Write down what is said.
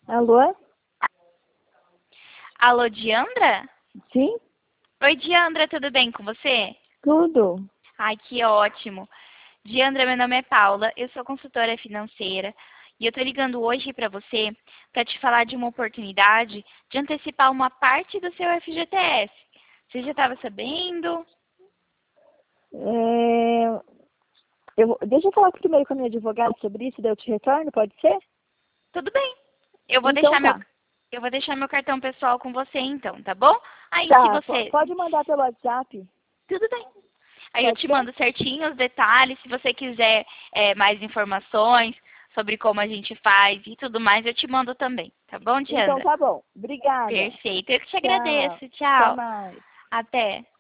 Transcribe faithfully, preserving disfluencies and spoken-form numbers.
Alô? Alô, Diandra? Sim? Oi, Diandra, tudo bem com você? Tudo. Ai, que ótimo. Diandra, meu nome é Paula, eu sou consultora financeira e eu tô ligando hoje para você para te falar de uma oportunidade de antecipar uma parte do seu F G T S. Você já estava sabendo? É, eu, deixa eu falar primeiro com a minha advogada sobre isso, daí eu te retorno, pode ser? Tudo bem. Eu vou Então deixar meu tá. eu vou deixar meu cartão pessoal com você então, tá bom? Aí se Tá, po- você pode mandar pelo WhatsApp, Tudo bem. Aí eu pode te ser? mando certinho os detalhes. Se você quiser é, mais informações sobre como a gente faz e tudo mais, eu te mando também. Tá bom, Então Diandra? tá bom. Obrigada. Perfeito. Eu que te Tchau. agradeço. Até Tchau. mais. Até.